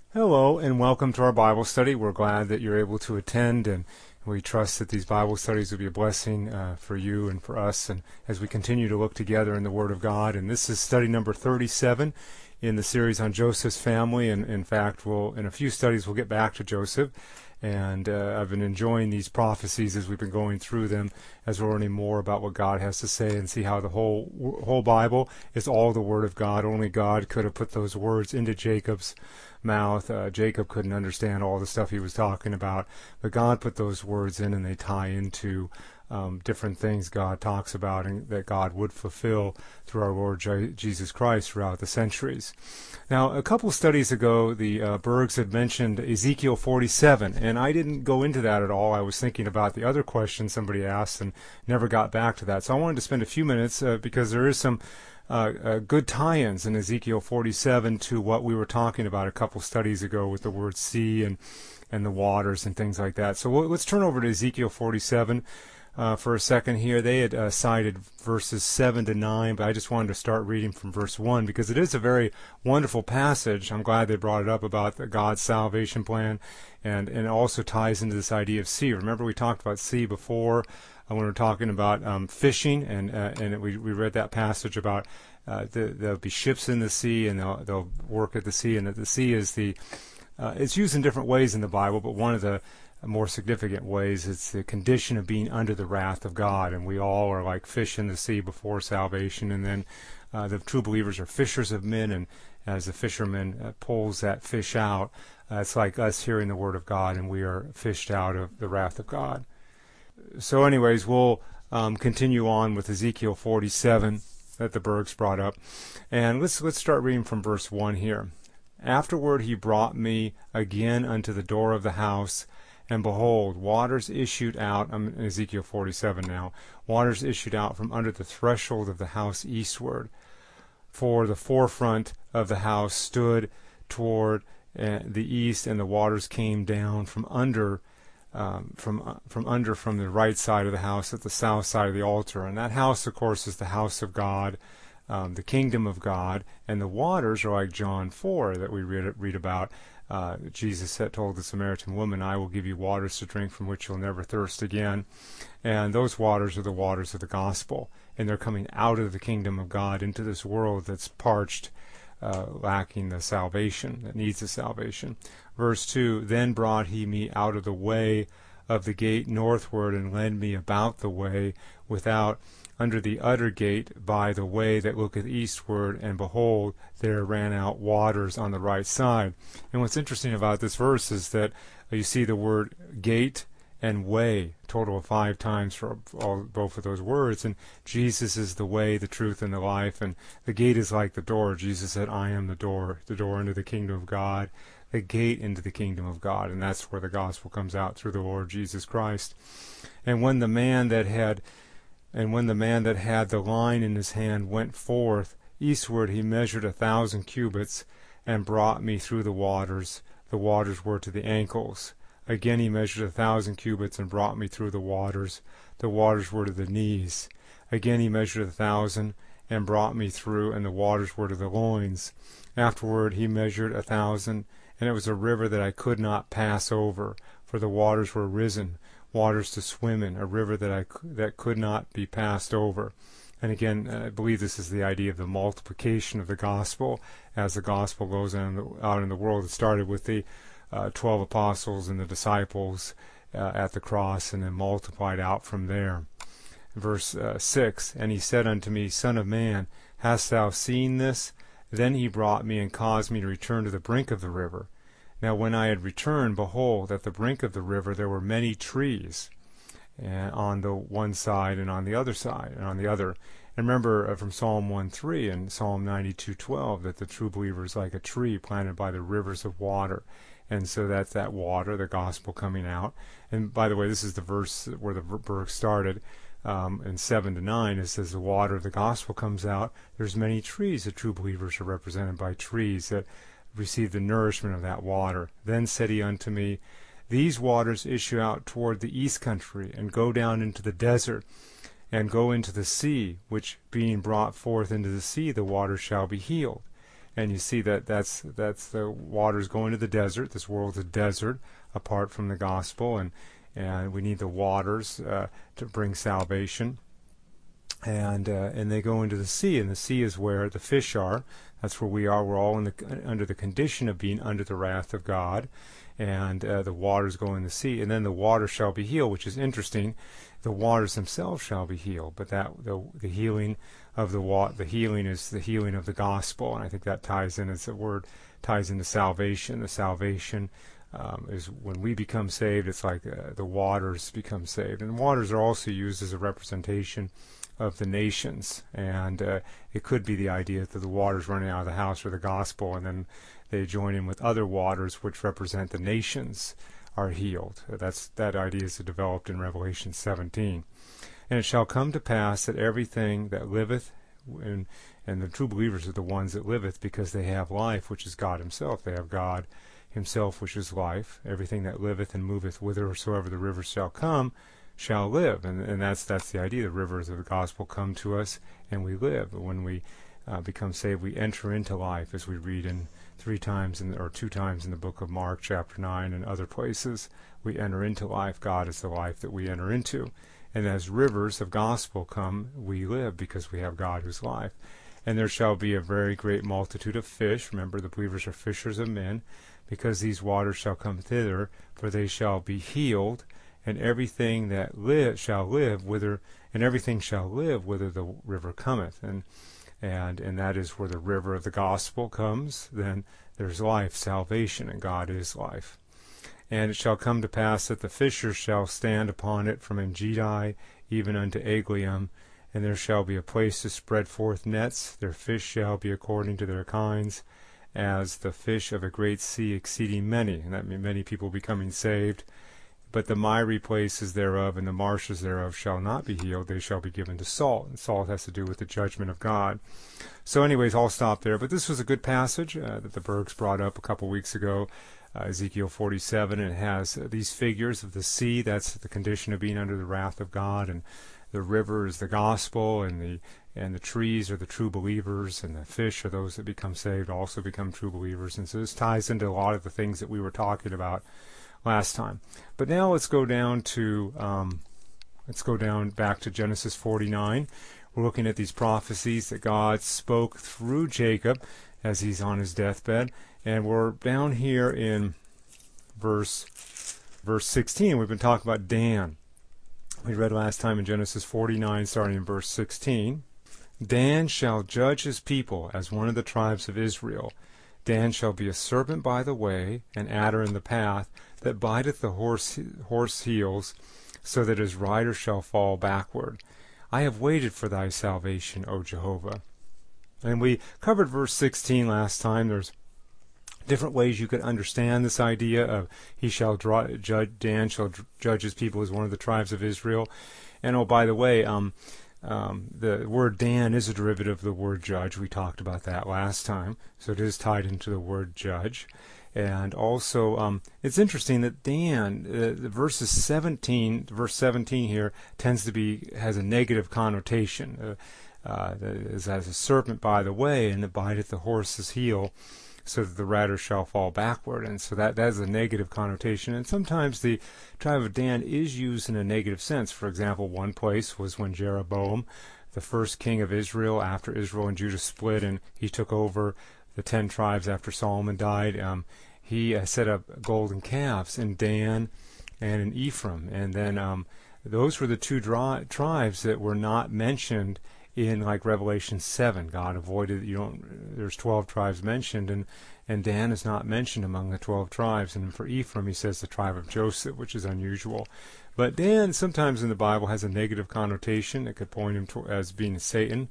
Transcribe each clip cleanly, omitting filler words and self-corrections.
Hello and welcome to our Bible study. We're glad that you're able to attend, and we trust that these Bible studies will be a blessing for you and for us, and as we continue to look together in the Word of God. And this is study number 37 in the series on Joseph's family, and in fact, in a few studies we'll get back to Joseph. And I've been enjoying these prophecies as we've been going through them, as we're learning more about what God has to say, and see how the whole Bible is all the Word of God. Only God could have put those words into Jacob's mouth. Jacob couldn't understand all the stuff he was talking about, but God put those words in, and they tie into different things God talks about and that God would fulfill through our Lord Jesus Christ throughout the centuries. Now, a couple studies ago, the Bergs had mentioned Ezekiel 47, and I didn't go into that at all. I was thinking about the other question somebody asked and never got back to that. So I wanted to spend a few minutes because there is some good tie-ins in Ezekiel 47 to what we were talking about a couple studies ago with the word sea and the waters and things like that. So let's turn over to Ezekiel 47 for a second here. They had cited verses 7 to 9, but I just wanted to start reading from verse 1 because it is a very wonderful passage. I'm glad they brought it up about God's salvation plan, and it also ties into this idea of sea. Remember we talked about sea before when we were talking about fishing, and we read that passage about there'll be ships in the sea, and they'll work at the sea, and that the sea is it's used in different ways in the Bible, but one of the more significant ways, it's the condition of being under the wrath of God, and we all are like fish in the sea before salvation, and then the true believers are fishers of men, and as the fisherman pulls that fish out, it's like us hearing the word of God, and we are fished out of the wrath of God. So anyways, we'll continue on with Ezekiel 47 that the Bergs brought up, and let's start reading from verse 1 here. Afterward he brought me again unto the door of the house, and behold, waters issued out, I'm in Ezekiel 47 now, waters issued out from under the threshold of the house eastward. For the forefront of the house stood toward the east, and the waters came down from under from the right side of the house at the south side of the altar. And that house, of course, is the house of God, the kingdom of God, and the waters are like John 4 that we read about. Jesus had told the Samaritan woman, I will give you waters to drink from which you'll never thirst again. And those waters are the waters of the gospel. And they're coming out of the kingdom of God into this world that's parched, lacking the salvation, that needs the salvation. Verse 2, Then brought he me out of the way of the gate northward, and led me about the way without under the utter gate by the way that looketh eastward, and behold, there ran out waters on the right side. And what's interesting about this verse is that you see the word gate and way, total of 5 times for both of those words. And Jesus is the way, the truth, and the life. And the gate is like the door. Jesus said, I am the door into the kingdom of God, the gate into the kingdom of God. And that's where the gospel comes out, through the Lord Jesus Christ. And when the man that had the line in his hand went forth eastward, he measured 1,000 cubits, and brought me through the waters. The waters were to the ankles. Again he measured 1,000 cubits, and brought me through the waters. The waters were to the knees. Again he measured 1,000, and brought me through, and the waters were to the loins. Afterward he measured 1,000, and it was a river that I could not pass over, for the waters were risen, waters to swim in, a river that could not be passed over. And again, I believe this is the idea of the multiplication of the gospel as the gospel goes out in the world. It started with the 12 apostles and the disciples at the cross, and then multiplied out from there. Verse 6, And he said unto me, Son of man, hast thou seen this? Then he brought me and caused me to return to the brink of the river. Now when I had returned, behold, at the brink of the river there were many trees, on the one side and on the other side and on the other. And remember from Psalm 1:3 and Psalm 92:12 that the true believer is like a tree planted by the rivers of water. And so that's that water, the gospel coming out. And by the way, this is the verse where the verse started. In 7 to 9, it says the water of the gospel comes out. There's many trees. The true believers are represented by trees that receive the nourishment of that water. Then said he unto me, These waters issue out toward the east country, and go down into the desert, and go into the sea, which being brought forth into the sea, the waters shall be healed. And you see that's the waters going to the desert. This world's a desert apart from the gospel, and we need the waters to bring salvation. And they go into the sea, and the sea is where the fish are. That's where we are. We're all under the condition of being under the wrath of God, and the waters go in the sea. And then the waters shall be healed, which is interesting. The waters themselves shall be healed, but the healing of the healing is the healing of the gospel, and I think that ties in. As the word ties into salvation. The salvation is when we become saved. It's like the waters become saved, and waters are also used as a representation of the nations, and it could be the idea that the waters running out of the house are the gospel, and then they join in with other waters which represent the nations are healed. That idea is developed in Revelation 17. And it shall come to pass that everything that liveth, and the true believers are the ones that liveth, because they have life, which is God himself. They have God himself, which is life. Everything that liveth and moveth whithersoever the rivers shall come shall live. And that's the idea. The rivers of the gospel come to us, and we live. When we become saved, we enter into life, as we read in 2 times in the book of Mark, chapter 9, and other places. We enter into life. God is the life that we enter into. And as rivers of gospel come, we live, because we have God who's life. And there shall be a very great multitude of fish. Remember, the believers are fishers of men, because these waters shall come thither, for they shall be healed, and everything that shall live whither the river cometh. And that is where the river of the gospel comes. Then there's life, salvation, and God is life. And it shall come to pass that the fishers shall stand upon it from Engedi even unto Eglium, and there shall be a place to spread forth nets. Their fish shall be according to their kinds, as the fish of a great sea, exceeding many. And that means many people becoming saved. But the miry places thereof and the marshes thereof shall not be healed. They shall be given to salt. And salt has to do with the judgment of God. So anyways, I'll stop there. But this was a good passage that the Bergs brought up a couple weeks ago. Ezekiel 47, and it has these figures of the sea. That's the condition of being under the wrath of God, and the river is the gospel, and the trees are the true believers, and the fish are those that become saved, also become true believers. And so this ties into a lot of the things that we were talking about last time. But now let's go down back to Genesis 49. We're looking at these prophecies that God spoke through Jacob as he's on his deathbed. And we're down here in verse 16. We've been talking about Dan. We read last time in Genesis 49, starting in verse 16. Dan shall judge his people as one of the tribes of Israel. Dan shall be a serpent by the way, an adder in the path, that biteth the horse heels, so that his rider shall fall backward. I have waited for thy salvation, O Jehovah. And we covered verse 16 last time. There's different ways you could understand this idea of Dan shall judge his people as one of the tribes of Israel. And oh, by the way, the word Dan is a derivative of the word judge. We talked about that last time, so it is tied into the word judge. And also, it's interesting that Dan, verse 17 here has a negative connotation. As a serpent by the way, and it biteth the horse's heel, so that the rider shall fall backward. And so that is a negative connotation. And sometimes the tribe of Dan is used in a negative sense. For example, one place was when Jeroboam, the first king of Israel, after Israel and Judah split, and he took over the 10 tribes after Solomon died, he set up golden calves in Dan and in Ephraim. And then those were the two tribes that were not mentioned in like Revelation 7. God avoided, there's 12 tribes mentioned, and Dan is not mentioned among the 12 tribes. And for Ephraim, he says the tribe of Joseph, which is unusual. But Dan sometimes in the Bible has a negative connotation. It could point him as being Satan,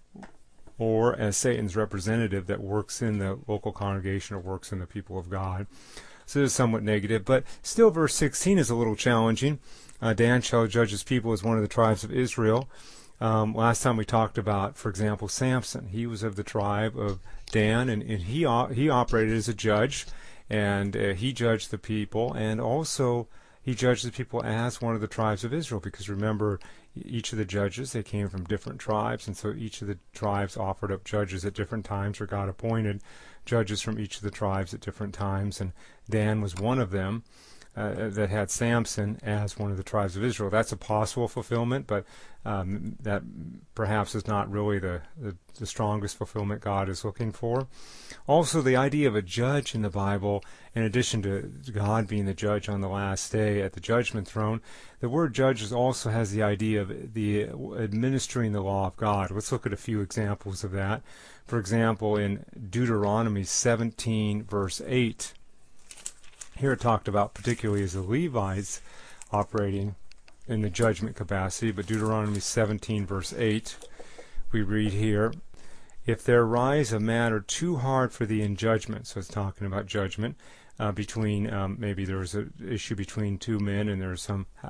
or as Satan's representative that works in the local congregation or works in the people of God. So it is somewhat negative. But still, verse 16 is a little challenging. Dan shall judge his people as one of the tribes of Israel. Last time we talked about, for example, Samson. He was of the tribe of Dan, and he operated as a judge, and he judged the people, and also he judged the people as one of the tribes of Israel, because remember, each of the judges, they came from different tribes, and so each of the tribes offered up judges at different times, or God appointed judges from each of the tribes at different times, and Dan was one of them. That had Samson as one of the tribes of Israel. That's a possible fulfillment, but that perhaps is not really the strongest fulfillment God is looking for. Also, the idea of a judge in the Bible, in addition to God being the judge on the last day at the judgment throne, the word judges also has the idea of the administering the law of God. Let's look at a few examples of that. For example, in Deuteronomy 17, verse 8, here it talked about particularly as the Levites operating in the judgment capacity, but Deuteronomy 17 verse 8, we read here, if there rise a matter too hard for thee in judgment, so it's talking about judgment, between maybe there was an issue between two men, and there's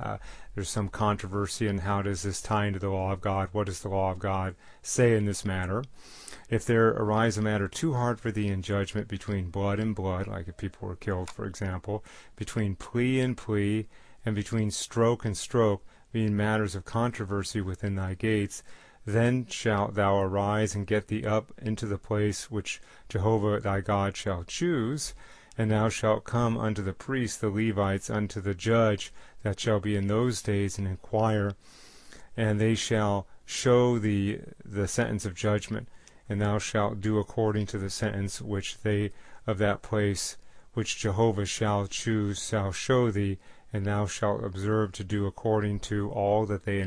some controversy, and how does this tie into the law of God? What does the law of God say in this matter? If there arise a matter too hard for thee in judgment between blood and blood, like if people were killed, for example, between plea and plea, and between stroke and stroke, being matters of controversy within thy gates, then shalt thou arise and get thee up into the place which Jehovah thy God shall choose, and thou shalt come unto the priests, the Levites, unto the judge that shall be in those days, and inquire, and they shall show thee the sentence of judgment. And thou shalt do according to the sentence which they of that place which Jehovah shall choose shall show thee, and thou shalt observe to do according to all that they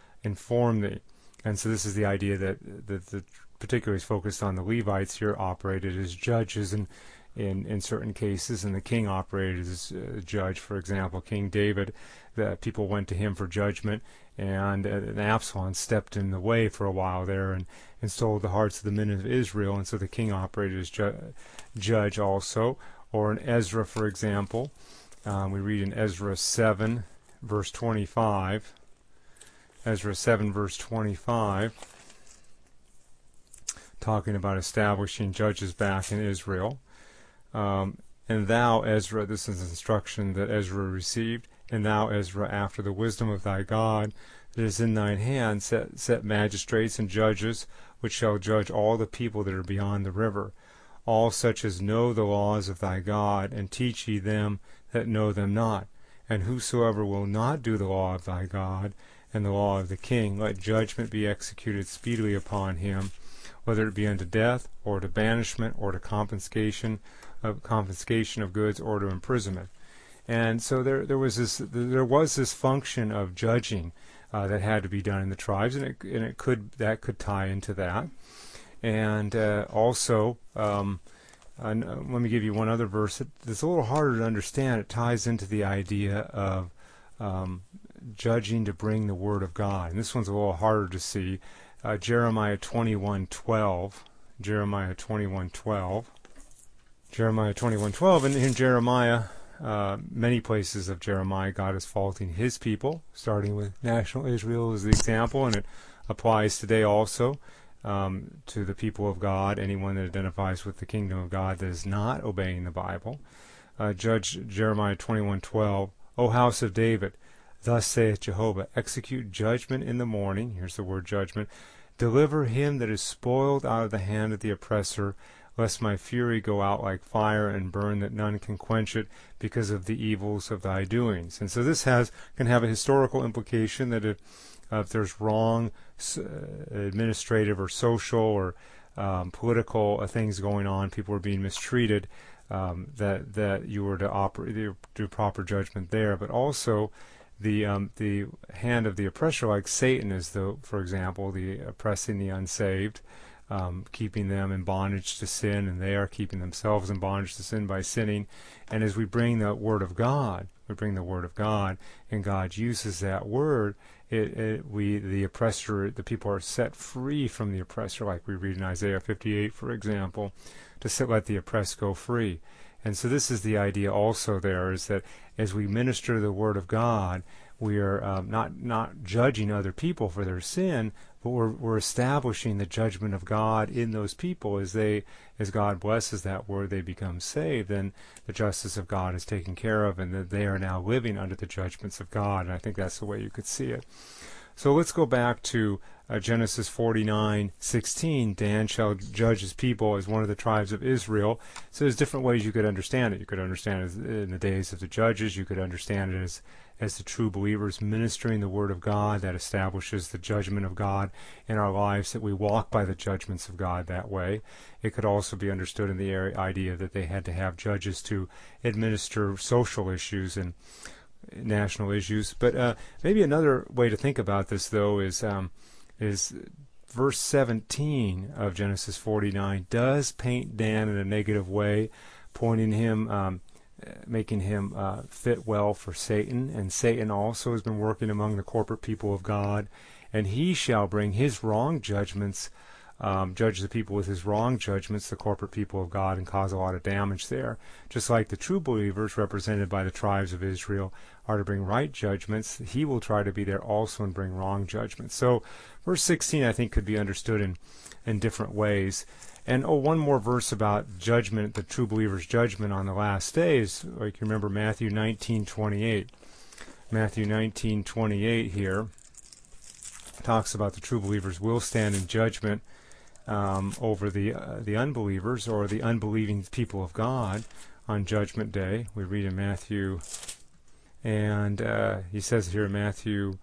inform thee. And so this is the idea that the particularly is focused on the Levites here, operated as judges in certain cases, and the king operated as a judge. For example, King David, that people went to him for judgment, and Absalom stepped in the way for a while there and stole the hearts of the men of Israel, and so the king operated as judge also. Or in Ezra, for example, we read in Ezra 7, verse 25, Ezra 7, verse 25, talking about establishing judges back in Israel. And thou, Ezra, this is instruction that Ezra received, and thou, Ezra, after the wisdom of thy God that is in thine hand, set magistrates and judges, which shall judge all the people that are beyond the river, all such as know the laws of thy God, and teach ye them that know them not. And whosoever will not do the law of thy God, and the law of the king, let judgment be executed speedily upon him, whether it be unto death, or to banishment, or to confiscation of goods, or to imprisonment. And so there was this function of judging that had to be done in the tribes, and it could tie into that. And also, let me give you one other verse that's a little harder to understand. It ties into the idea of judging to bring the word of God, and this one's a little harder to see. Jeremiah 21:12, Jeremiah 21:12, and in Jeremiah, many places of Jeremiah, God is faulting his people, starting with national Israel as the example, and it applies today also to the people of God, anyone that identifies with the kingdom of God that is not obeying the Bible. Jeremiah 21:12, O house of David, thus saith Jehovah, execute judgment in the morning, here's the word judgment, deliver him that is spoiled out of the hand of the oppressor, lest my fury go out like fire and burn that none can quench it because of the evils of thy doings. And so this can have a historical implication that if there's wrong administrative or social or political things going on, people are being mistreated, that you were to do proper judgment there. But also the hand of the oppressor, like Satan is, for example, the oppressing the unsaved, keeping them in bondage to sin, and they are keeping themselves in bondage to sin by sinning. And as we bring the Word of God, and God uses that Word, the oppressor, the people are set free from the oppressor, like we read in Isaiah 58, for example, to let the oppressed go free. And so this is the idea also there, is that as we minister the Word of God, we are not judging other people for their sin, but we're establishing the judgment of God in those people as God blesses that word, they become saved. Then the justice of God is taken care of, and that they are now living under the judgments of God. And I think that's the way you could see it. So let's go back to Genesis 49:16. Dan shall judge his people as one of the tribes of Israel. So there's different ways you could understand it. You could understand it in the days of the judges. You could understand it as the true believers ministering the word of God that establishes the judgment of God in our lives, that we walk by the judgments of God that way. It could also be understood in the idea that they had to have judges to administer social issues and national issues. But maybe another way to think about this, though, is verse 17 of Genesis 49 does paint Dan in a negative way, pointing him, making him fit well for Satan. And Satan also has been working among the corporate people of God, and he shall bring his wrong judgments, judge the people with his wrong judgments, the corporate people of God, and cause a lot of damage there. Just like the true believers, represented by the tribes of Israel, are to bring right judgments, he will try to be there also and bring wrong judgments. So verse 16, I think, could be understood in different ways. And one more verse about judgment, the true believer's judgment on the last days. Like you remember Matthew 19:28. Matthew 19:28 here talks about the true believers will stand in judgment over the unbelievers, or the unbelieving people of God, on Judgment Day. We read in Matthew, and he says here in Matthew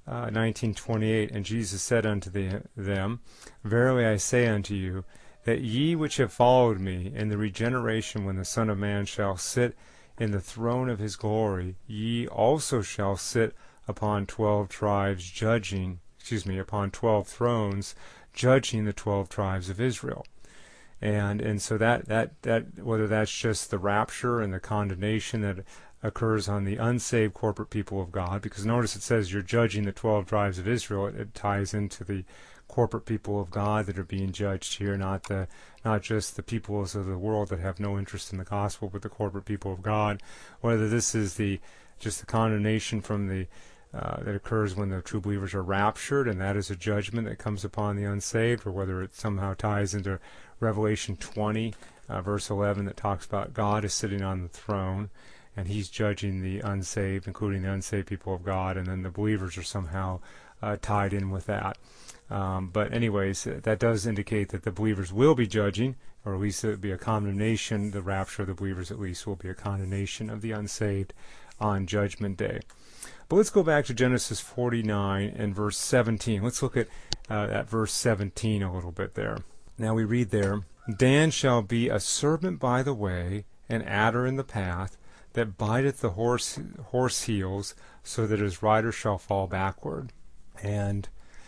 19:28, and Jesus said unto them, Verily I say unto you, that ye which have followed me in the regeneration, when the Son of Man shall sit in the throne of his glory, ye also shall sit upon 12 tribes upon 12 thrones, judging the 12 tribes of Israel. And so that whether that's just the rapture and the condemnation that occurs on the unsaved corporate people of God, because notice it says you're judging the 12 tribes of Israel. It ties into the corporate people of God that are being judged here, not just the peoples of the world that have no interest in the gospel, but the corporate people of God. Whether this is just the condemnation from that occurs when the true believers are raptured, and that is a judgment that comes upon the unsaved, or whether it somehow ties into Revelation 20, verse 11, that talks about God is sitting on the throne, and he's judging the unsaved, including the unsaved people of God, and then the believers are somehow tied in with that. But anyways, that does indicate that the believers will be judging, or at least it would be a condemnation. The rapture of the believers at least will be a condemnation of the unsaved on Judgment Day. But let's go back to Genesis 49 and verse 17. Let's look at verse 17 a little bit there. Now we read there, Dan shall be a serpent by the way, an adder in the path, that biteth the horse heels, so that his rider shall fall backward. And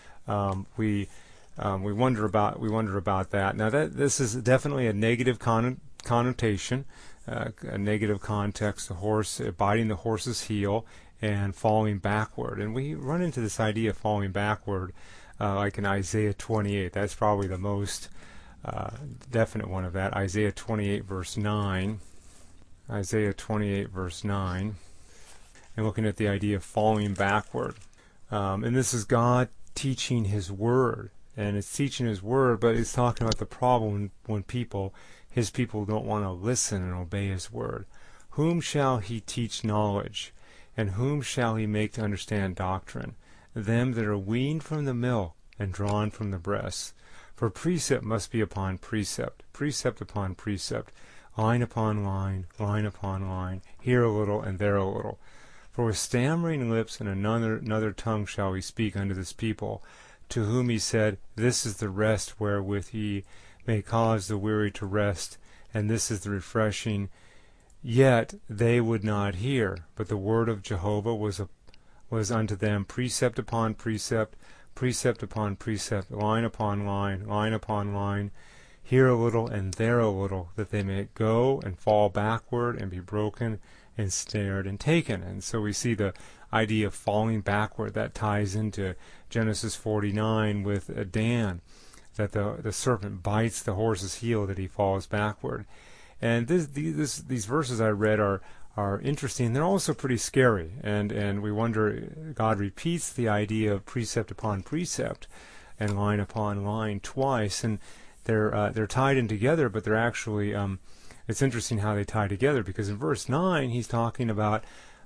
we wonder about that. Now this is definitely a negative connotation, a negative context. The horse biting the horse's heel and falling backward, and we run into this idea of falling backward, like in Isaiah 28. That's probably the most definite one of that. Isaiah 28 verse 9. Isaiah 28 verse 9, and looking at the idea of falling backward. And this is God teaching his word, and it's teaching his word, but it's talking about the problem when his people don't want to listen and obey his word. Whom shall he teach knowledge, and whom shall he make to understand doctrine? Them that are weaned from the milk and drawn from the breast. For precept must be upon precept, precept upon precept, line upon line, line upon line, here a little and there a little. For with stammering lips and another tongue shall he speak unto this people, to whom he said, This is the rest wherewith ye may cause the weary to rest, and this is the refreshing. Yet they would not hear, but the word of Jehovah was unto them precept upon precept, precept upon precept, line upon line, line upon line, here a little and there a little, that they may go and fall backward and be broken and snared and taken. And so we see the idea of falling backward. That ties into Genesis 49 with Dan, that the serpent bites the horse's heel, that he falls backward. And these verses I read are are interesting. They're also pretty scary, and we wonder, God repeats the idea of precept upon precept and line upon line twice, and they're tied in together, but they're actually it's interesting how they tie together, because in verse 9 he's talking about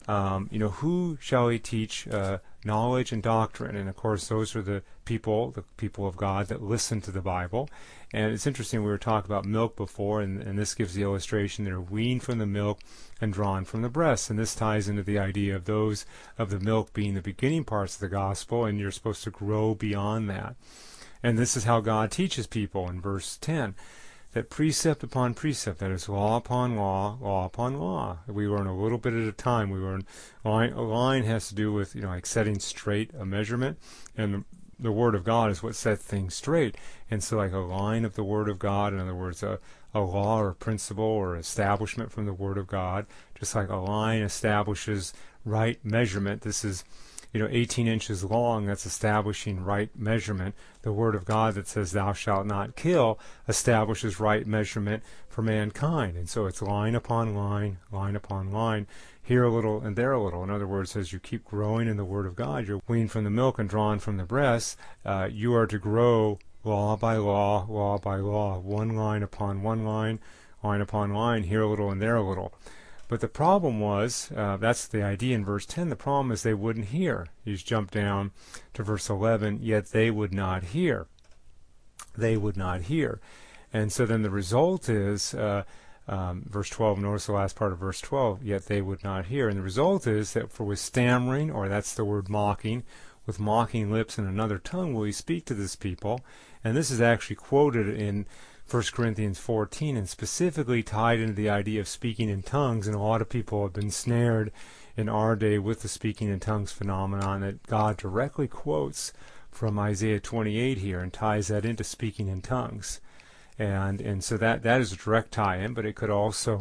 who shall he teach knowledge and doctrine, and of course those are the people of God that listen to the Bible. And it's interesting, we were talking about milk before, and this gives the illustration. They're weaned from the milk and drawn from the breast, and this ties into the idea of those of the milk being the beginning parts of the gospel, and you're supposed to grow beyond that. And this is how God teaches people in verse 10, that precept upon precept, that is law upon law, law upon law. We learn a little bit at a time. We learn a line has to do with like setting straight a measurement, and the Word of God is what sets things straight. And so like a line of the Word of God, in other words, a law or a principle or establishment from the Word of God, just like a line establishes right measurement. This is 18 inches long, that's establishing right measurement. The Word of God that says thou shalt not kill establishes right measurement for mankind. And so it's line upon line, line upon line, here a little and there a little. In other words, as you keep growing in the Word of God, you're weaned from the milk and drawn from the breast, you are to grow law by law, law by law, one line upon one line, line upon line, here a little and there a little. But the problem was, that's the idea in verse 10, the problem is they wouldn't hear. You just jump down to verse 11, yet they would not hear. They would not hear. And so then the result is, verse 12, notice the last part of verse 12, yet they would not hear. And the result is that for with stammering, or that's the word mocking, with mocking lips and another tongue will he speak to this people. And this is actually quoted in 1 Corinthians 14, and specifically tied into the idea of speaking in tongues. And a lot of people have been snared in our day with the speaking in tongues phenomenon that God directly quotes from Isaiah 28 here and ties that into speaking in tongues. And so that is a direct tie-in, but it could also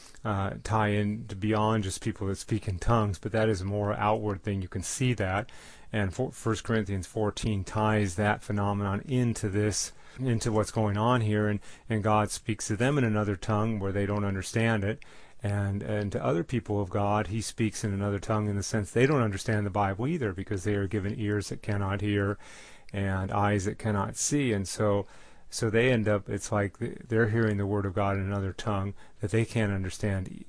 tie in to beyond just people that speak in tongues, but that is a more outward thing. You can see that. And 1 Corinthians 14 ties that phenomenon into what's going on here, and God speaks to them in another tongue where they don't understand it, and to other people of God he speaks in another tongue in the sense they don't understand the Bible either, because they are given ears that cannot hear and eyes that cannot see, and so they end up, it's like they're hearing the Word of God in another tongue that they can't understand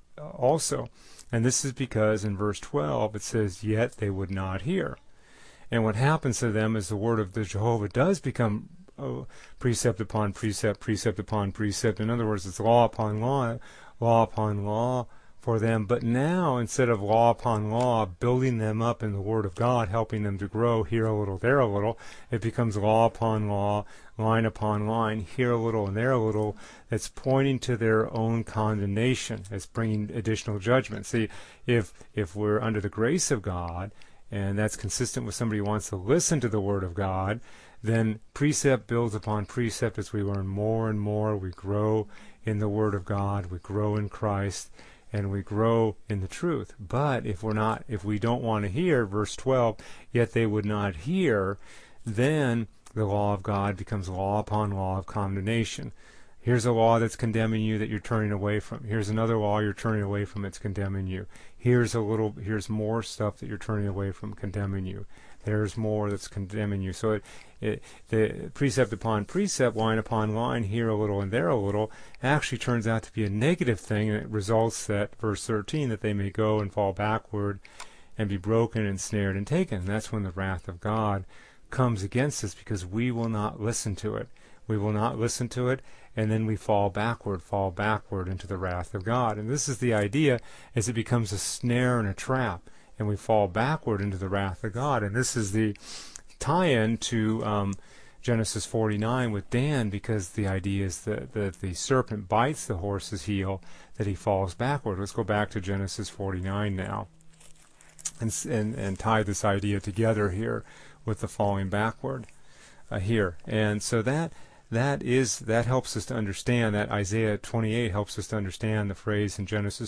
also. And this is because in verse 12 it says, yet they would not hear. And what happens to them is the word of the Jehovah does become precept upon precept, precept upon precept. In other words, it's law upon law, law upon law for them. But now, instead of law upon law, building them up in the Word of God, helping them to grow here a little, there a little, it becomes law upon law, line upon line, here a little and there a little, that's pointing to their own condemnation. It's bringing additional judgment. See, if we're under the grace of God, and that's consistent with somebody who wants to listen to the Word of God, then precept builds upon precept as we learn more and more. We grow in the Word of God, we grow in Christ, and we grow in the truth. But if we don't want to hear, verse 12, yet they would not hear, then the law of God becomes law upon law of condemnation. Here's a law that's condemning you that you're turning away from. Here's another law you're turning away from that's condemning you. Here's more stuff that you're turning away from, condemning you. There's more that's condemning you. So the precept upon precept, line upon line, here a little and there a little, actually turns out to be a negative thing, and it results that, verse 13, that they may go and fall backward and be broken and snared and taken. And that's when the wrath of God comes against us, because we will not listen to it. We will not listen to it, and then we fall backward into the wrath of God. And this is the idea, as it becomes a snare and a trap, and we fall backward into the wrath of God. And this is the tie-in to Genesis 49 with Dan, because the idea is that the serpent bites the horse's heel, that he falls backward. Let's go back to Genesis 49 now, and tie this idea together here with the falling backward here. And so that helps us to understand, that Isaiah 28 helps us to understand the phrase in Genesis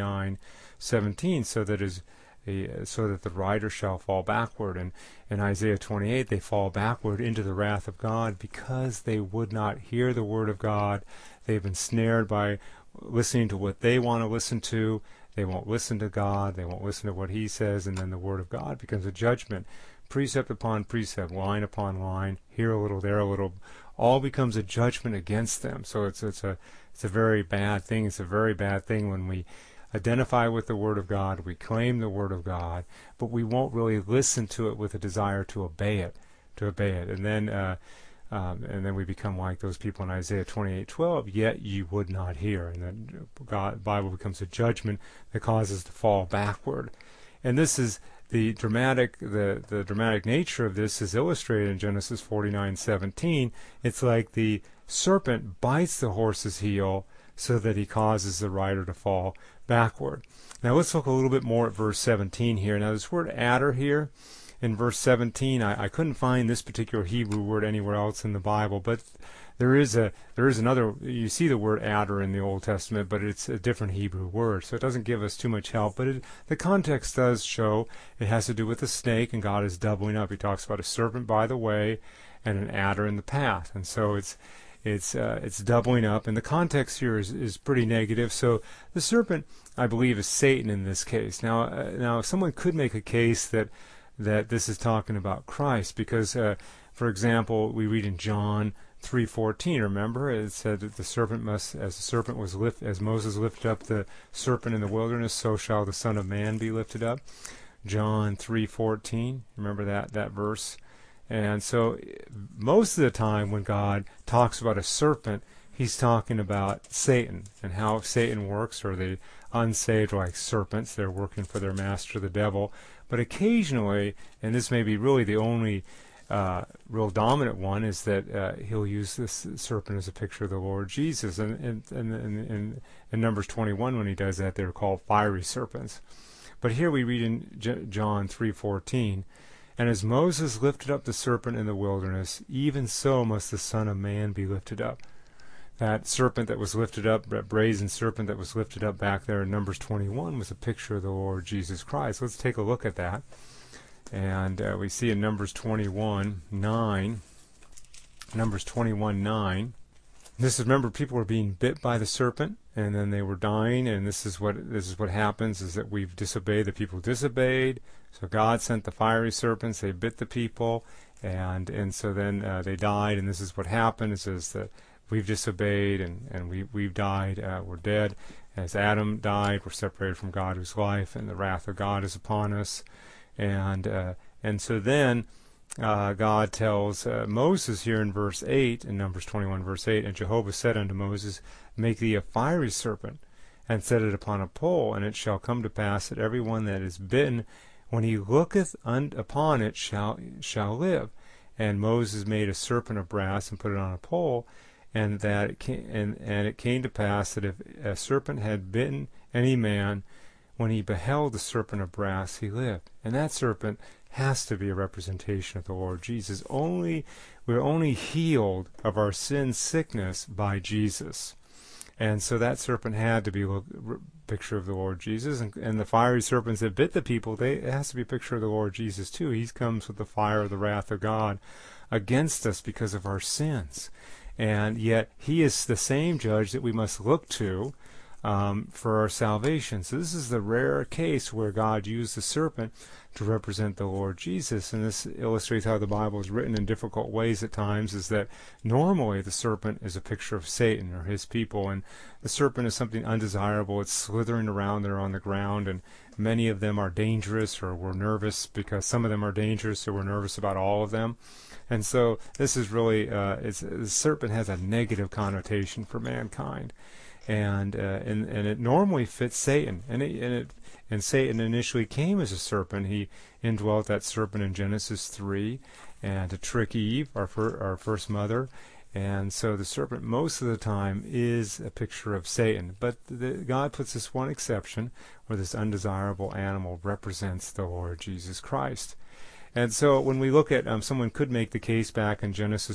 49:17, so that the rider shall fall backward. And in Isaiah 28, they fall backward into the wrath of God because they would not hear the Word of God. They've been snared by listening to what they want to listen to. They won't listen to God. They won't listen to what he says, and then the Word of God becomes a judgment. Precept upon precept, line upon line, here a little, there a little, all becomes a judgment against them. So it's a very bad thing. It's a very bad thing when we identify with the Word of God, we claim the Word of God, but we won't really listen to it with a desire to obey it, and then we become like those people in Isaiah 28:12. Yet you would not hear, and then God, Bible becomes a judgment that causes to fall backward. And this is the dramatic nature of this is illustrated in Genesis 49:17. It's like the serpent bites the horse's heel so that he causes the rider to fall backward. Now let's look a little bit more at verse 17 here. Now this word adder here in verse 17, I couldn't find this particular Hebrew word anywhere else in the Bible, but there is another. You see the word adder in the Old Testament, but it's a different Hebrew word, so it doesn't give us too much help. But the context does show it has to do with a snake, and God is doubling up. He talks about a serpent by the way and an adder in the path, and so it's doubling up, and the context here is pretty negative. So the serpent, I believe, is Satan in this case. Now someone could make a case that this is talking about Christ, because, for example, we read in John 3:14. Remember, it said that the serpent must, as Moses lifted up the serpent in the wilderness, so shall the Son of Man be lifted up. John 3:14. Remember that verse. And so most of the time when God talks about a serpent, he's talking about Satan and how Satan works, or the unsaved like serpents. They're working for their master, the devil. But occasionally, and this may be really the only real dominant one, is that he'll use this serpent as a picture of the Lord Jesus. And in Numbers 21, when he does that, they're called fiery serpents. But here we read in John 3:14, and as Moses lifted up the serpent in the wilderness, even so must the Son of Man be lifted up. That serpent that was lifted up, that brazen serpent that was lifted up back there in Numbers 21, was a picture of the Lord Jesus Christ. Let's take a look at that. And we see in Numbers 21:9, Numbers 21:9. This is, remember, people were being bit by the serpent, and then they were dying, and this is what happens, is that we've disobeyed. The people disobeyed, so God sent the fiery serpents. They bit the people, and so then they died, and this is what happened. It says that we've disobeyed, and we've died. We're dead. As Adam died, we're separated from God, whose life, and the wrath of God is upon us. And so then God tells Moses here in verse 8, in Numbers 21, verse 8, and Jehovah said unto Moses, make thee a fiery serpent, and set it upon a pole, and it shall come to pass that every one that is bitten, when he looketh upon it, shall live. And Moses made a serpent of brass, and put it on a pole, and it came to pass that if a serpent had bitten any man, when he beheld the serpent of brass, he lived. And that serpent has to be a representation of the Lord Jesus. We're only healed of our sin sickness by Jesus. And so that serpent had to be a picture of the Lord Jesus. And the fiery serpents that bit the people, it has to be a picture of the Lord Jesus too. He comes with the fire of the wrath of God against us because of our sins. And yet he is the same judge that we must look to for our salvation. So this is the rare case where God used the serpent to represent the Lord Jesus. And this illustrates how the Bible is written in difficult ways at times, is that normally the serpent is a picture of Satan or his people, and the serpent is something undesirable. It's slithering around there on the ground, and many of them are dangerous, or we're nervous because some of them are dangerous, so we're nervous about all of them. And so this is really, the serpent has a negative connotation for mankind. And it normally fits Satan, and Satan initially came as a serpent. He indwelt that serpent in Genesis 3, and to trick Eve, our first mother. And so the serpent most of the time is a picture of Satan. But God puts this one exception, where this undesirable animal represents the Lord Jesus Christ. And so when we look at, someone could make the case back in Genesis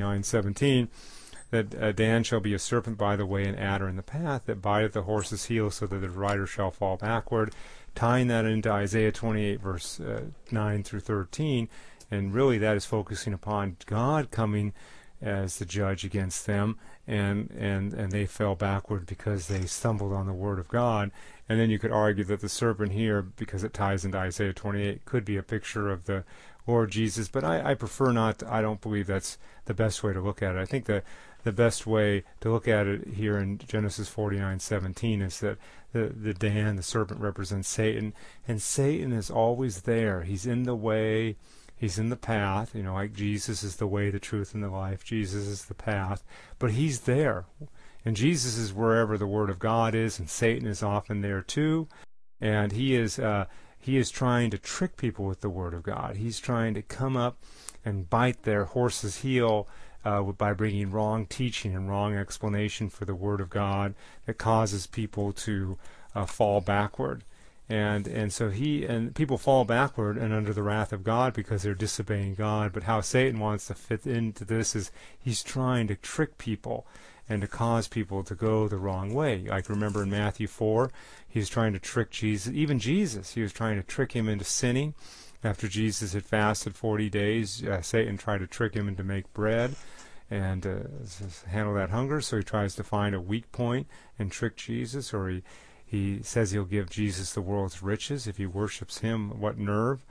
49:17, that Dan shall be a serpent by the way, an adder in the path, that biteth the horse's heel, so that the rider shall fall backward, tying that into Isaiah 28, verse 9 through 13. And really that is focusing upon God coming as the judge against them, and they fell backward because they stumbled on the word of God. And then you could argue that the serpent here, because it ties into Isaiah 28, could be a picture of the Lord Jesus, but I prefer not I don't believe that's the best way to look at it. I think the best way to look at it here in Genesis 49:17 is that the serpent, represents Satan, and Satan is always there. He's in the way, he's in the path, like Jesus is the way, the truth, and the life. Jesus is the path, but he's there. And Jesus is wherever the Word of God is, and Satan is often there too, and he is trying to trick people with the Word of God. He's trying to come up and bite their horse's heel by bringing wrong teaching and wrong explanation for the Word of God that causes people to fall backward. And so people fall backward and under the wrath of God because they're disobeying God. But how Satan wants to fit into this is he's trying to trick people and to cause people to go the wrong way. Like, remember in Matthew 4, he was trying to trick Jesus. Even Jesus, he was trying to trick him into sinning. After Jesus had fasted 40 days, Satan tried to trick him into make bread and handle that hunger. So he tries to find a weak point and trick Jesus, or he says he'll give Jesus the world's riches if he worships him. What nerve?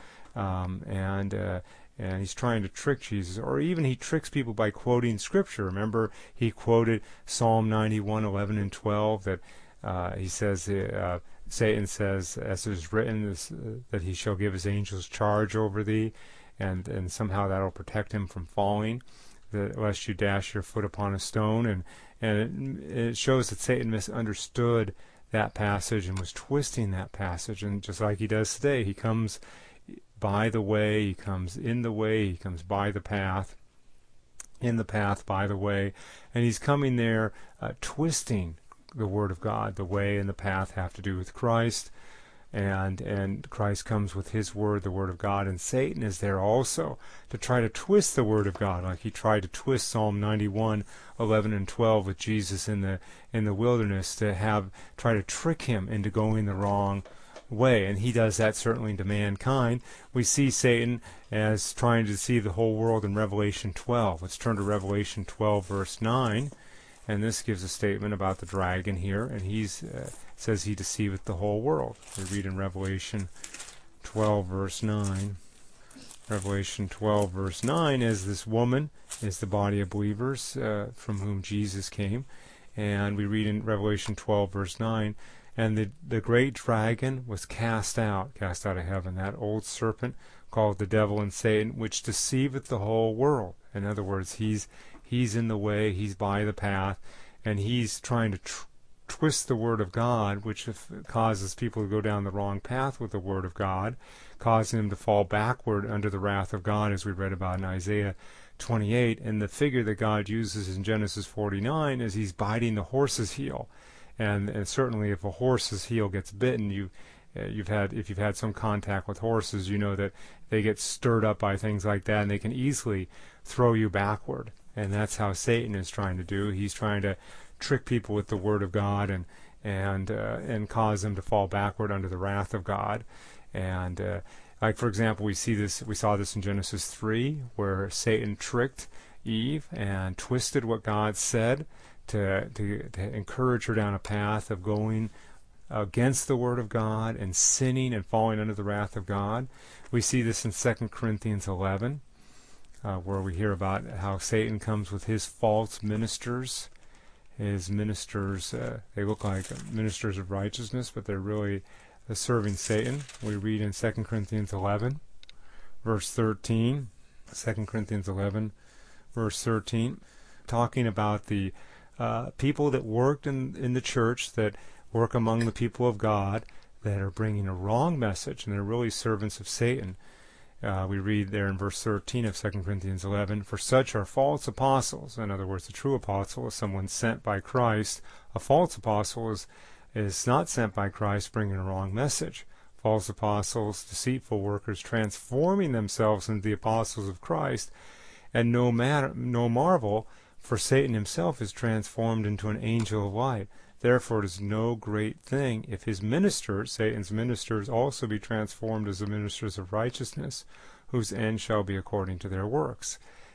And he's trying to trick Jesus. Or even he tricks people by quoting Scripture. Remember, he quoted Psalm 91:11 and 12, that he says, Satan says, as it is written, that he shall give his angels charge over thee, and somehow that'll protect him from falling, lest you dash your foot upon a stone. And it shows that Satan misunderstood that passage and was twisting that passage. And just like he does today, he comes by the way, he comes in the way, he comes by the path, in the path, by the way, and he's coming there twisting the Word of God. The way and the path have to do with Christ, and Christ comes with his Word, the Word of God, and Satan is there also to try to twist the Word of God, like he tried to twist Psalm 91:11 and 12 with Jesus in the wilderness, to try to trick him into going the wrong way. And he does that certainly to mankind. We see Satan as trying to deceive the whole world in Revelation 12. Let's turn to Revelation 12 verse 9, and this gives a statement about the dragon here, and he says he deceiveth the whole world. We read in Revelation 12 verse 9. Revelation 12 verse 9 is this woman is the body of believers from whom Jesus came, and we read in Revelation 12 verse 9, and the great dragon was cast out of heaven, that old serpent called the devil and Satan, which deceiveth the whole world. In other words, he's in the way, he's by the path, and he's trying to twist the Word of God, which causes people to go down the wrong path with the Word of God, causing them to fall backward under the wrath of God, as we read about in Isaiah 28. And the figure that God uses in Genesis 49 is he's biting the horse's heel. And certainly if a horse's heel gets bitten, if you've had some contact with horses, you know that they get stirred up by things like that, and they can easily throw you backward. And that's how Satan is trying to do. He's trying to trick people with the Word of God and cause them to fall backward under the wrath of God. And like, for example, we saw this in Genesis 3, where Satan tricked Eve and twisted what God said to encourage her down a path of going against the Word of God and sinning and falling under the wrath of God. We see this in 2 Corinthians 11, where we hear about how Satan comes with his false ministers. His ministers, they look like ministers of righteousness, but they're really serving Satan. We read in 2 Corinthians 11, verse 13, 2 Corinthians 11, verse 13, talking about the people that worked in the church, that work among the people of God, that are bringing a wrong message, and they're really servants of Satan. We read there in verse 13 of 2 Corinthians 11, for such are false apostles. In other words, a true apostle is someone sent by Christ. A false apostle is not sent by Christ, bringing a wrong message. False apostles, deceitful workers, transforming themselves into the apostles of Christ. And no marvel, for Satan himself is transformed into an angel of light. Therefore it is no great thing if his ministers, Satan's ministers, also be transformed as the ministers of righteousness, whose end shall be according to their works.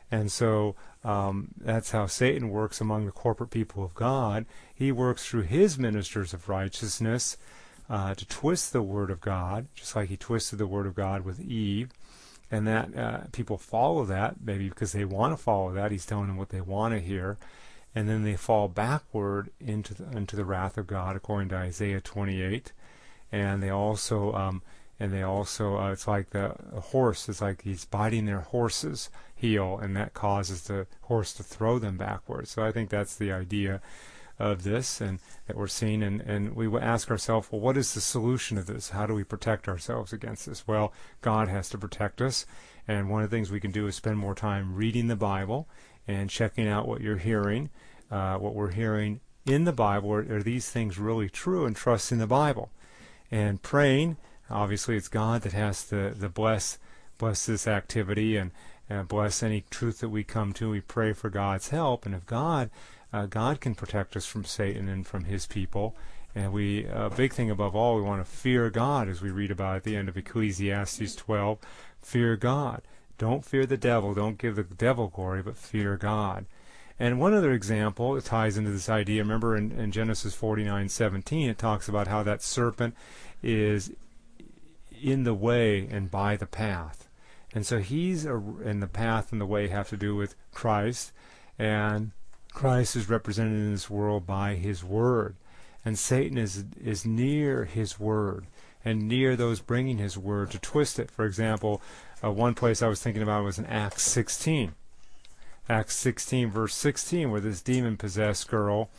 And so that's how Satan works among the corporate people of God. He works through his ministers of righteousness to twist the Word of God, just like he twisted the Word of God with Eve. And that people follow that, maybe because they want to follow that. He's telling them what they want to hear. And then they fall backward into the wrath of God, according to Isaiah 28. And they also, it's like the horse. It's like he's biting their horse's heel, and that causes the horse to throw them backwards. So I think that's the idea of this, and that we're seeing. And we ask ourselves, well, what is the solution to this? How do we protect ourselves against this? Well, God has to protect us. And one of the things we can do is spend more time reading the Bible and checking out what you're hearing, what we're hearing in the Bible. Are these things really true? And trusting the Bible. And praying, obviously it's God that has to bless this activity and bless any truth that we come to. We pray for God's help, and if God can protect us from Satan and from his people. And a big thing above all, we want to fear God, as we read about at the end of Ecclesiastes 12. Fear God. Don't fear the devil. Don't give the devil glory, but fear God. And one other example that ties into this idea, remember in Genesis 49:17, it talks about how that serpent is in the way and by the path. And so and the path and the way have to do with Christ, and Christ is represented in this world by his word. And Satan is near his word and near those bringing his word to twist it. For example, one place I was thinking about was in Acts 16. Acts 16, verse 16, where this demon-possessed girl,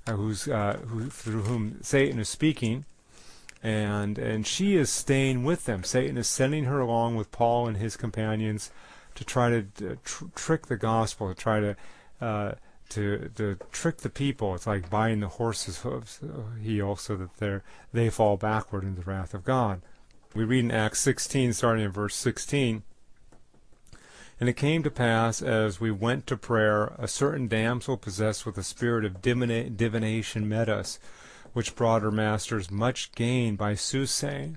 through whom Satan is speaking, and she is staying with them. Satan is sending her along with Paul and his companions to try to trick the gospel, to try to trick the people. It's like biting the horse's heel so that they fall backward into the wrath of God. We read in Acts 16, starting in verse 16, "And it came to pass, as we went to prayer, a certain damsel possessed with a spirit of divination met us, which brought her masters much gain by soothsaying.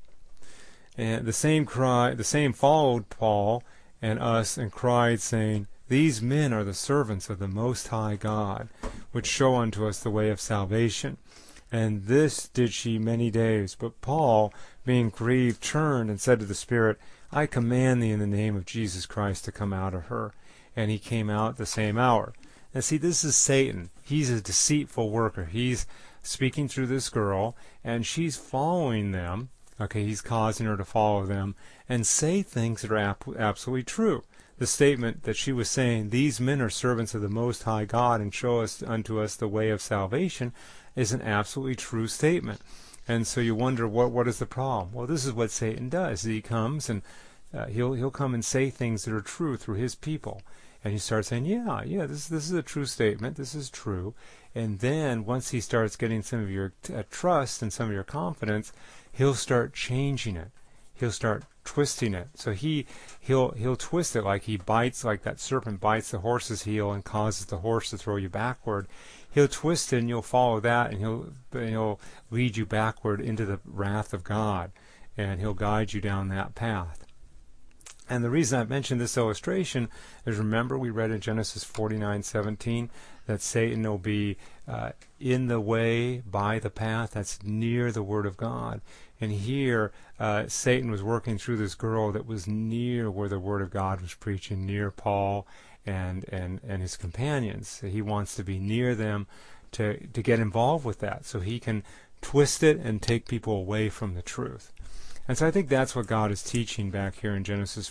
And the same followed Paul and us, and cried, saying, These men are the servants of the Most High God, which show unto us the way of salvation. And this did she many days. But Paul, being grieved, turned and said to the Spirit, I command thee in the name of Jesus Christ to come out of her. And he came out the same hour." Now see, this is Satan. He's a deceitful worker. He's speaking through this girl, and she's following them. Okay, he's causing her to follow them and say things that are absolutely true. The statement that she was saying, "These men are servants of the Most High God, and show us unto us the way of salvation," is an absolutely true statement. And so you wonder, what is the problem? Well, this is what Satan does. He comes and he'll come and say things that are true through his people. And you start saying, yeah, this is a true statement. This is true. And then once he starts getting some of your trust and some of your confidence, he'll start changing it. He'll start twisting it. So he'll twist it like he bites, like that serpent bites the horse's heel and causes the horse to throw you backward. He'll twist it, and you'll follow that, and he'll lead you backward into the wrath of God, and he'll guide you down that path. And the reason I mentioned this illustration is, remember we read in Genesis 49:17 that Satan will be in the way, by the path that's near the Word of God. And here Satan was working through this girl that was near where the Word of God was preaching, near Paul and his companions. He wants to be near them to get involved with that, so he can twist it and take people away from the truth. And so I think that's what God is teaching back here in Genesis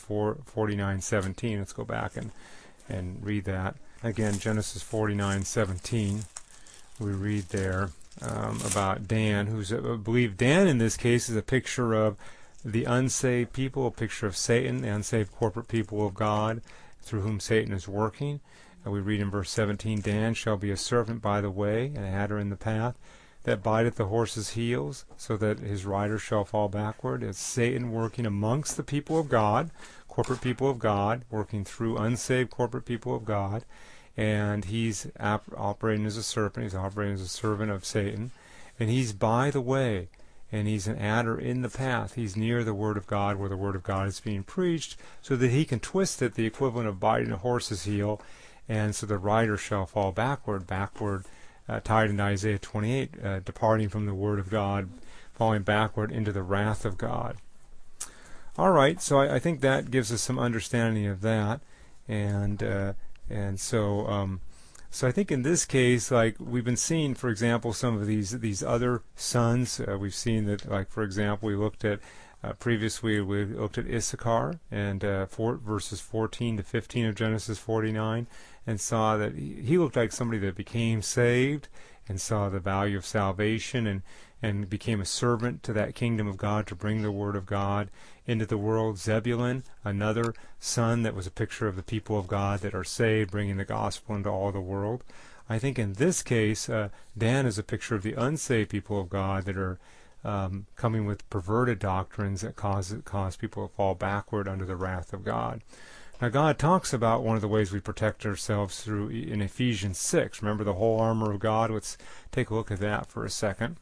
49:17. Let's go back and read that. Again, Genesis 49:17. We read there about Dan, who's, I believe Dan in this case is a picture of the unsaved people, a picture of Satan, the unsaved corporate people of God, through whom Satan is working. We read in verse 17, Dan shall be a servant by the way, and a adder in the path, that biteth the horse's heels, so that his rider shall fall backward. It's Satan working amongst the people of God, corporate people of God, working through unsaved corporate people of God, and he's operating as a serpent. He's operating as a servant of Satan, and he's by the way. and he's an adder in the path. He's near the Word of God, where the Word of God is being preached, so that he can twist it, the equivalent of biting a horse's heel, and so the rider shall fall backward, tied into Isaiah 28, departing from the Word of God, falling backward into the wrath of God. All right, so I think that gives us some understanding of that, and so I think in this case, like we've been seeing, for example, some of these other sons. We've seen that, like for example, we looked at previously we looked at Issachar and verses 14 to 15 of Genesis 49, and saw that he looked like somebody that became saved and saw the value of salvation and became a servant to that kingdom of God to bring the Word of God into the world. Zebulun, another son that was a picture of the people of God that are saved, bringing the gospel into all the world. I think in this case, Dan is a picture of the unsaved people of God that are coming with perverted doctrines that cause people to fall backward under the wrath of God. Now, God talks about one of the ways we protect ourselves through in Ephesians 6. Remember the whole armor of God? Let's take a look at that for a second.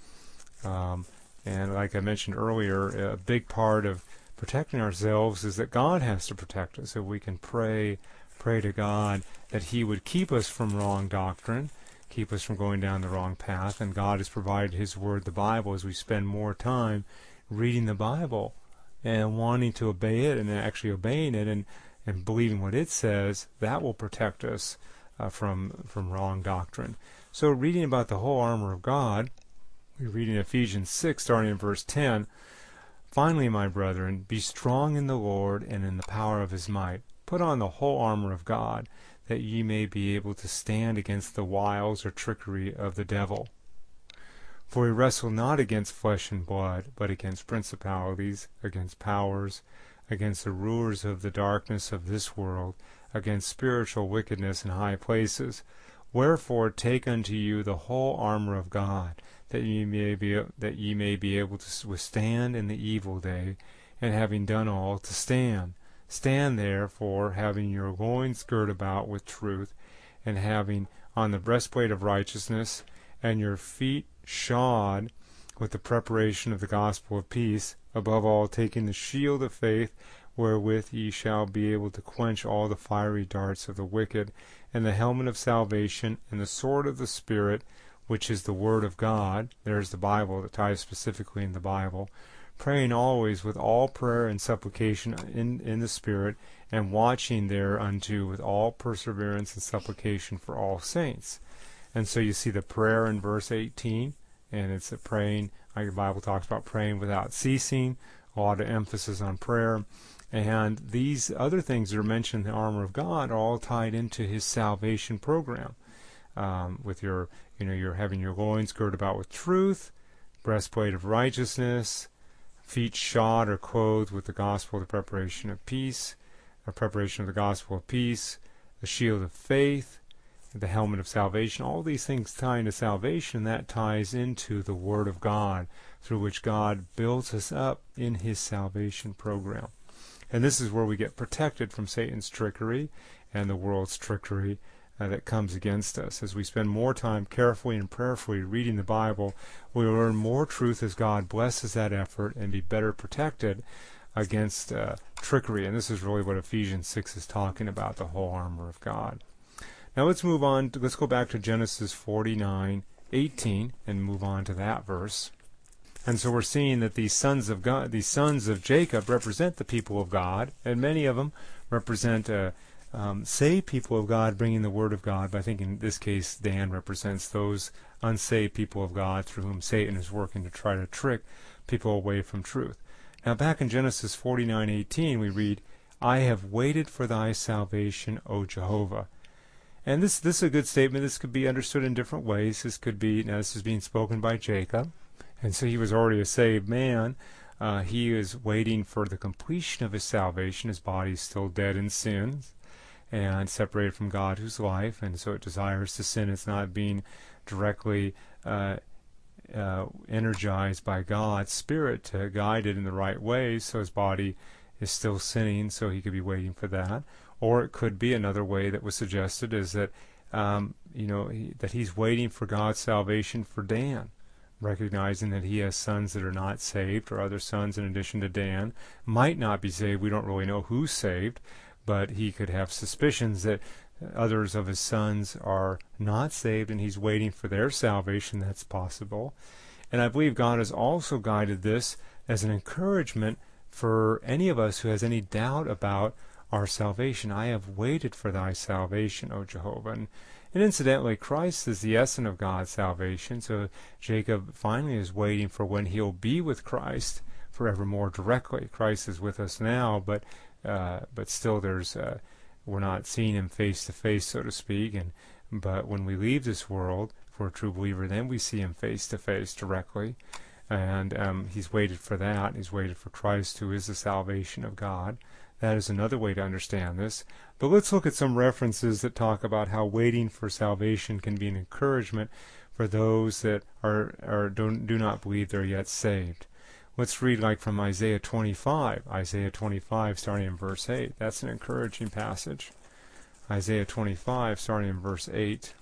And like I mentioned earlier, a big part of protecting ourselves is that God has to protect us. So we can pray to God that He would keep us from wrong doctrine, keep us from going down the wrong path. And God has provided His Word, the Bible, as we spend more time reading the Bible and wanting to obey it and actually obeying it and believing what it says. That will protect us from wrong doctrine. So reading about the whole armor of God, we read in Ephesians 6, starting in verse 10, "Finally, my brethren, be strong in the Lord and in the power of His might. Put on the whole armor of God, that ye may be able to stand against the wiles or trickery of the devil. For we wrestle not against flesh and blood, but against principalities, against powers, against the rulers of the darkness of this world, against spiritual wickedness in high places. Wherefore take unto you the whole armor of God, that ye may be able to withstand in the evil day, and having done all, to stand. Stand therefore, having your loins girt about with truth, and having on the breastplate of righteousness, and your feet shod with the preparation of the gospel of peace, above all taking the shield of faith, wherewith ye shall be able to quench all the fiery darts of the wicked, and the helmet of salvation, and the sword of the Spirit, which is the Word of God." There's the Bible, that ties specifically in the Bible. "Praying always with all prayer and supplication in the Spirit, and watching thereunto with all perseverance and supplication for all saints." And so you see the prayer in verse 18, and it's a praying, like the Bible talks about praying without ceasing, a lot of emphasis on prayer. And these other things that are mentioned in the armor of God are all tied into His salvation program. With you're having your loins girded about with truth, breastplate of righteousness, feet shod or clothed with the gospel of the preparation of peace, a preparation of the gospel of peace, the shield of faith, the helmet of salvation. All these things tie into salvation. That ties into the Word of God, through which God builds us up in His salvation program. And this is where we get protected from Satan's trickery and the world's trickery that comes against us. As we spend more time carefully and prayerfully reading the Bible, we will learn more truth as God blesses that effort and be better protected against trickery. And this is really what Ephesians 6 is talking about, the whole armor of God. Now let's move on. Let's go back to Genesis 49:18 and move on to that verse. And so we're seeing that these sons of God, these sons of Jacob, represent the people of God, and many of them represent saved people of God, bringing the Word of God. But I think in this case, Dan represents those unsaved people of God through whom Satan is working to try to trick people away from truth. Now back in Genesis 49:18, we read, "I have waited for thy salvation, O Jehovah." And this is a good statement. This could be understood in different ways. This is being spoken by Jacob. And so he was already a saved man. He is waiting for the completion of his salvation. His body is still dead in sins and separated from God, whose life, and so it desires to sin. It's not being directly energized by God's Spirit to guide it in the right way, so his body is still sinning, so he could be waiting for that. Or it could be another way that was suggested is that that he's waiting for God's salvation for Dan. recognizing that he has sons that are not saved, or other sons in addition to Dan might not be saved. We don't really know who's saved, but he could have suspicions that others of his sons are not saved, and he's waiting for their salvation. That's possible. And I believe God has also guided this as an encouragement for any of us who has any doubt about our salvation. I have waited for thy salvation, O Jehovah. And incidentally, Christ is the essence of God's salvation, so Jacob finally is waiting for when he'll be with Christ forevermore directly. Christ is with us now, but still we're not seeing him face to face, so to speak. But when we leave this world, for a true believer, then we see him face to face directly. And he's waited for that. He's waited for Christ, who is the salvation of God. That is another way to understand this. But let's look at some references that talk about how waiting for salvation can be an encouragement for those that do not believe they're yet saved. Let's read like from Isaiah 25. Isaiah 25, starting in verse 8. That's an encouraging passage. Isaiah 25, starting in verse 8.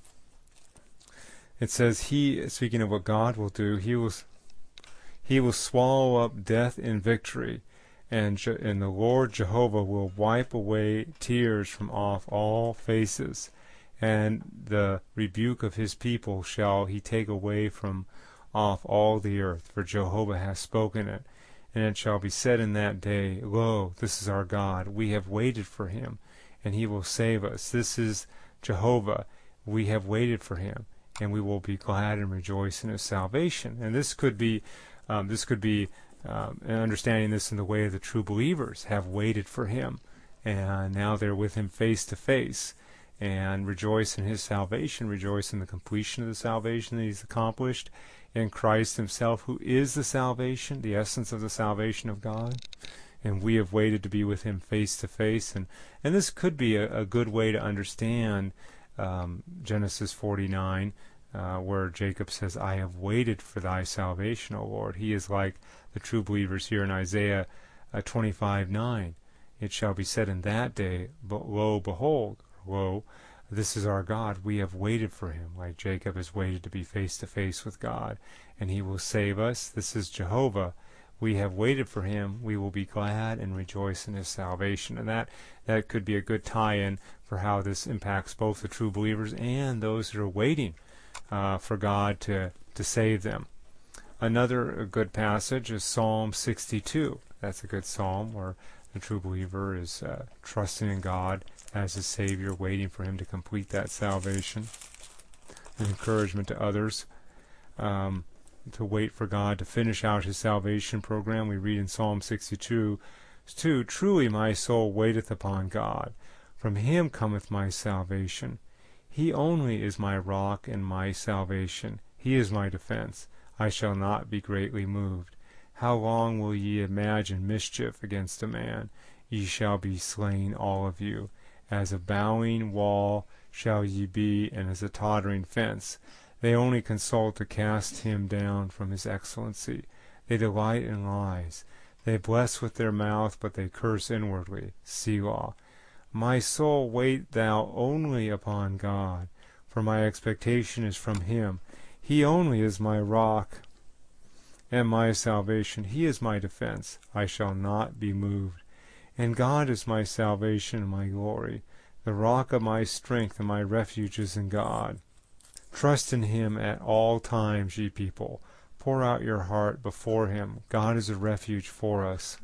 It says, speaking of what God will do, he will swallow up death in victory. And the Lord Jehovah will wipe away tears from off all faces, and the rebuke of his people shall he take away from off all the earth, for Jehovah hath spoken it. And it shall be said in that day, Lo, this is our God, we have waited for him, and he will save us. This is Jehovah, we have waited for him, and we will be glad and rejoice in his salvation. And this could be understanding this in the way of the true believers have waited for him, and now they're with him face to face, and rejoice in his salvation, rejoice in the completion of the salvation that he's accomplished in Christ himself, who is the salvation, the essence of the salvation of God. And we have waited to be with him face to face. And this could be a good way to understand Genesis 49, where Jacob says, I have waited for thy salvation, O Lord. He is like the true believers here in Isaiah 25:9. It shall be said in that day, Lo, behold, lo, this is our God. We have waited for him, like Jacob has waited to be face to face with God, and he will save us. This is Jehovah. We have waited for him. We will be glad and rejoice in his salvation. And that could be a good tie-in for how this impacts both the true believers and those that are waiting for God to save them. Another good passage is Psalm 62. That's a good psalm where the true believer is trusting in God as his Savior, waiting for him to complete that salvation. An encouragement to others to wait for God to finish out his salvation program. We read in Psalm 62, Truly my soul waiteth upon God. From him cometh my salvation. He only is my rock and my salvation. He is my defense. I shall not be greatly moved. How long will ye imagine mischief against a man? Ye shall be slain all of you. As a bowing wall shall ye be, and as a tottering fence. They only consult to cast him down from his excellency. They delight in lies. They bless with their mouth, but they curse inwardly. Selah. My soul, wait thou only upon God, for my expectation is from him. He only is my rock and my salvation. He is my defense. I shall not be moved. And God is my salvation and my glory. The rock of my strength and my refuge is in God. Trust in him at all times, ye people. Pour out your heart before him. God is a refuge for us.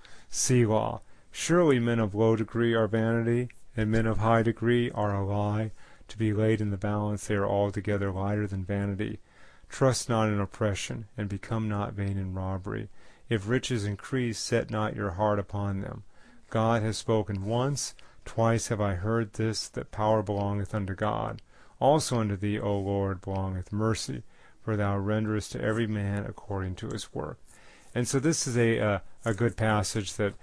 Selah. Surely men of low degree are vanity, and men of high degree are a lie. To be laid in the balance, they are altogether lighter than vanity. Trust not in oppression, and become not vain in robbery. If riches increase, set not your heart upon them. God has spoken once, twice have I heard this, that power belongeth unto God. Also unto thee, O Lord, belongeth mercy, for thou renderest to every man according to his work. And so this is a good passage that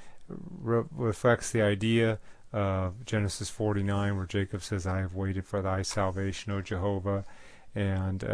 reflects the idea of Genesis 49, where Jacob says, I have waited for thy salvation, O Jehovah, and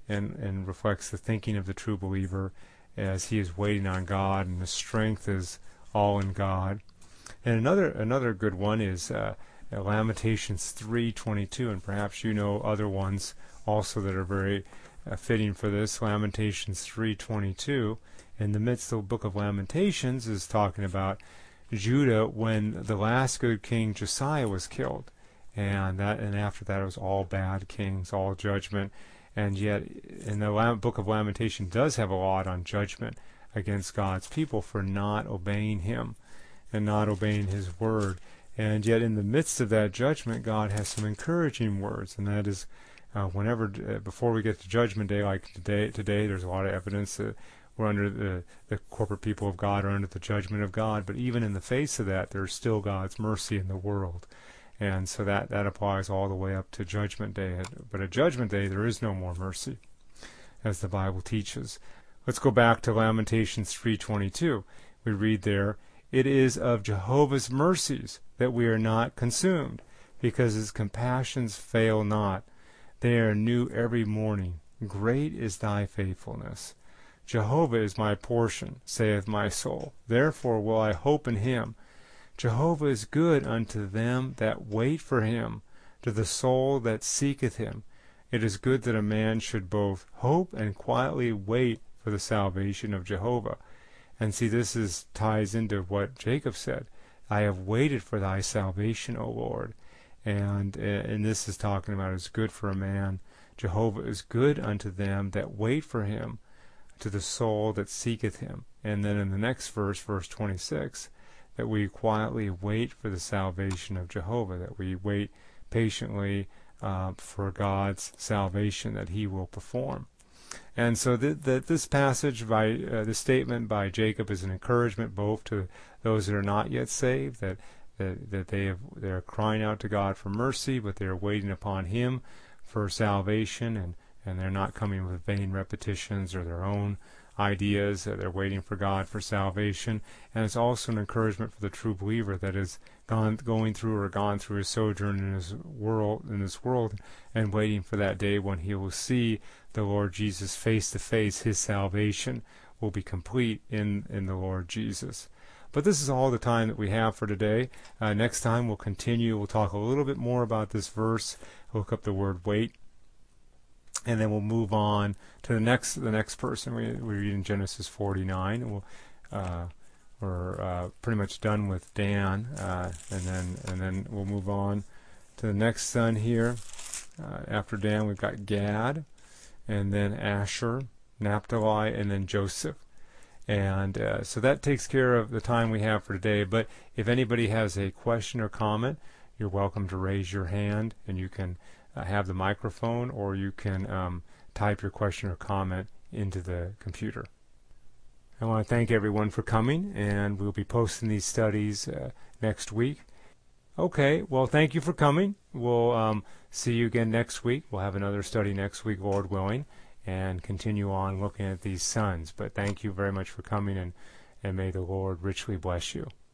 reflects the thinking of the true believer as he is waiting on God, and his strength is all in God. And another good one is Lamentations 3:22, and perhaps you know other ones also that are very fitting for this, Lamentations 3:22. In the midst of the book of Lamentations is talking about Judah when the last good king Josiah was killed, and after that it was all bad kings, all judgment, and yet in the book of Lamentation does have a lot on judgment against God's people for not obeying Him and not obeying His word. And yet in the midst of that judgment, God has some encouraging words, and that is before we get to Judgment Day, like today there's a lot of evidence that we're under the corporate people of God are under the judgment of God, but even in the face of that, there's still God's mercy in the world. And so that applies all the way up to Judgment Day. But at Judgment Day, there is no more mercy, as the Bible teaches. Let's go back to Lamentations 3:22. We read there, "It is of Jehovah's mercies that we are not consumed, because His compassions fail not. They are new every morning. Great is thy faithfulness. Jehovah is my portion, saith my soul. Therefore will I hope in Him. Jehovah is good unto them that wait for Him, to the soul that seeketh Him. It is good that a man should both hope and quietly wait for the salvation of Jehovah." And see, this ties into what Jacob said. "I have waited for thy salvation, O Lord." And this is talking about it's good for a man. Jehovah is good unto them that wait for Him, to the soul that seeketh Him. And then in the next verse, verse 26, that we quietly wait for the salvation of Jehovah, that we wait patiently for God's salvation that He will perform. And so this passage, this statement by Jacob, is an encouragement both to those that are not yet saved, that they're crying out to God for mercy, but they're waiting upon Him for salvation, and they're not coming with vain repetitions or their own ideas. They're waiting for God for salvation. And it's also an encouragement for the true believer that is gone through his sojourn in this world, and waiting for that day when he will see the Lord Jesus face to face. His salvation will be complete in the Lord Jesus. But this is all the time that we have for today. Next time we'll continue. We'll talk a little bit more about this verse. Look up the word wait. And then we'll move on to the next person. We read in Genesis 49. And we're pretty much done with Dan. And then we'll move on to the next son here. After Dan, we've got Gad, and then Asher, Naphtali, and then Joseph. And so that takes care of the time we have for today. But if anybody has a question or comment, you're welcome to raise your hand, and you can have the microphone, or you can type your question or comment into the computer. I want to thank everyone for coming, and we'll be posting these studies next week. Okay, well, thank you for coming. We'll see you again next week. We'll have another study next week, Lord willing, and continue on looking at these sons. But thank you very much for coming, and may the Lord richly bless you.